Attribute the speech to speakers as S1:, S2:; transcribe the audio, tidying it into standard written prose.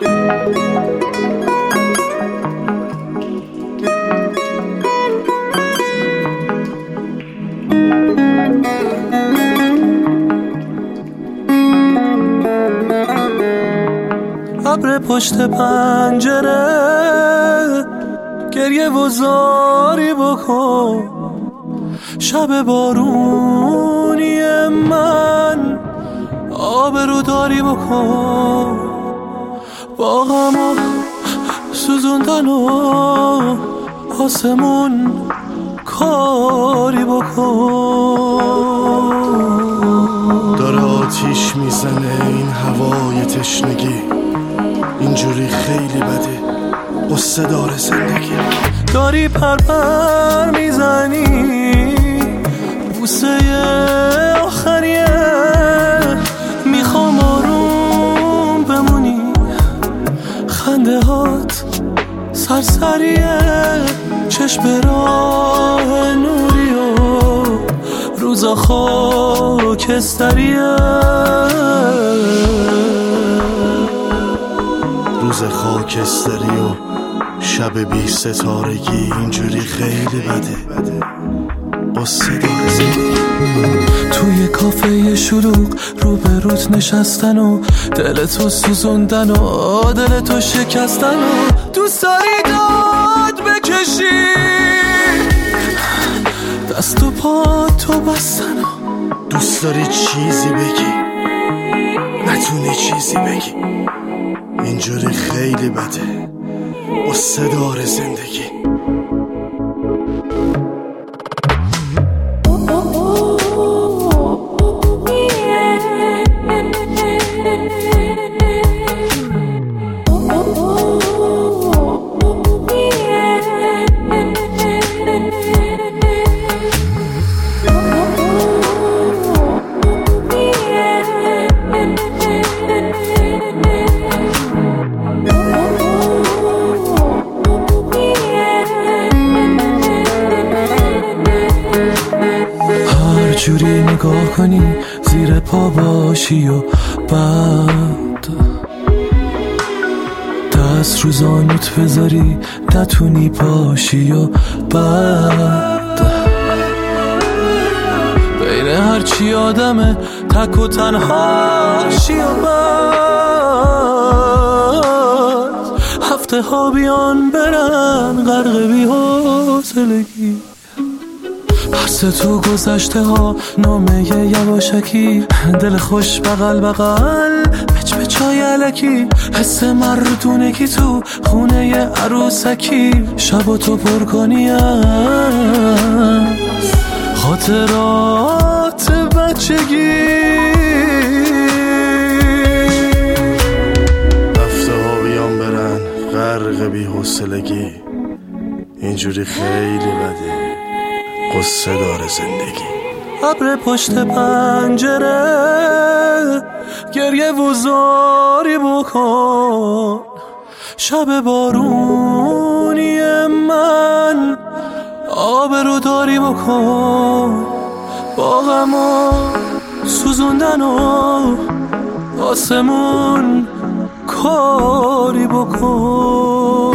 S1: ابر پشت پنجره گریه و زاری بکن، شب بارونی من آبرو داری بکن، با غم سوزوندن و آسمون کاری بکن.
S2: داره آتیش میزنه این هوای تشنگی، اینجوری خیلی بده، قصه داره زندگی.
S1: داری پرپر میزنی بوسه آخریه، میخوام آروم بمونی، خنده هات سرسریه، چشم راه نوری و روزا خاکستریه،
S2: روز خاکستری و شب بی ستارگی، اینجوری خیلی بده، قصه داره زندگی.
S1: توی کافه شلوغ رو به روت نشستن و دلتو سوزوندن و دلتو شکستن و دوست داری داد بکشی، دست و پا تو بستن و
S2: دوست داری چیزی بگی نتونی چیزی بگی، اینجوری خیلی بده، قصه داره زندگی.
S1: جوری نگاه کنی زیر پا باشی و بعد دست رو زانوت بذاری نتونی پاشی و بعد بین هرچی آدمه تک و تنهاشی و بعد هفته ها بیان برن غرق بی حوصلگی، پس تو گذشته ها نامه یواشکی، دل خوش بغل بغل پچ پچای علکی، حس مردونگی تو خونه عروسکی، شب تو پر کنی از خاطرات بچگی.
S2: هفته ها بیان برن غرق بی حوصلگی، اینجوری خیلی بده، قصه داره زندگی.
S1: ابر پشت پنجره گریه و زاری بکن، شب بارونی من آبرو داری بکن، با غم و سوزوندن و آسمون کاری بکن.